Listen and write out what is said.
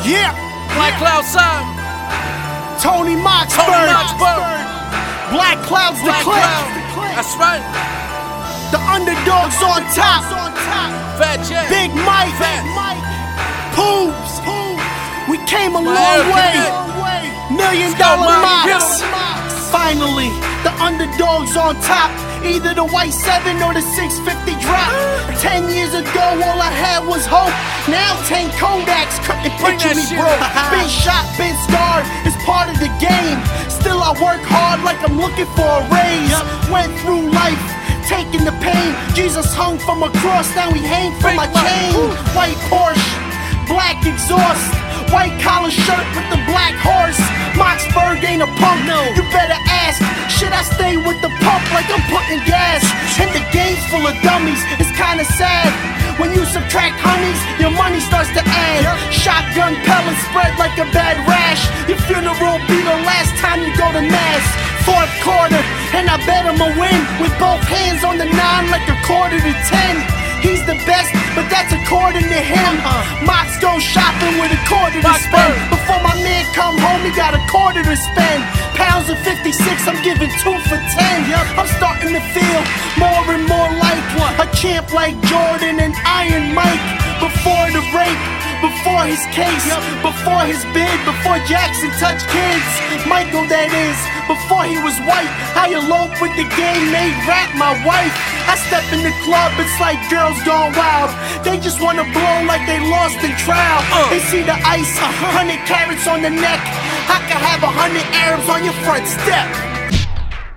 Yeah, Black Cloud Sound. Tony Moxburg. Black Cloud's the Black clip. Cloud. That's right. The underdogs on top. Fat J. Big Mike. Poobs. We came a long way. $1 million Mox. Finally, the underdogs on top. Either the white 7 or the 650 drop. 10 years ago, all I had was hope. Now 10 Kodaks couldn't picture me broke. Been shot, been scarred, it's part of the game. Still I work hard like I'm looking for a raise. Went through life, taking the pain. Jesus hung from a cross, now he hang from my chain. White Porsche, black exhaust, white collar shirt with the black horse. Moxburg ain't a punk, you better ask. Should I stay with the pump like I'm putting gas? And the game's full of dummies, it's kinda sad. When you subtract honeys, your money starts to add. Shotgun pellets spread like a bad rash. Your funeral be the last time you go to mass. Fourth quarter, and I bet I'ma win. With both hands on the 9 like a quarter to 10. He's the best, but that's according to him. Mox goes shopping with a quarter to spend. Before my man come home, he got a quarter to spend. Pounds of 56, I'm giving 2 for 10. I'm starting to feel more and more like a champ like Jordan and Iron Mike. Before the rape, before his case, before his bid, before Jackson touched kids. Michael, that is, before he was white. I eloped with the game, made rap my wife. I step in the club, it's like girls gone wild. They just wanna blow like they lost in trial. They see the ice, 100 carats on the neck. I could have 100 Arabs on your front step.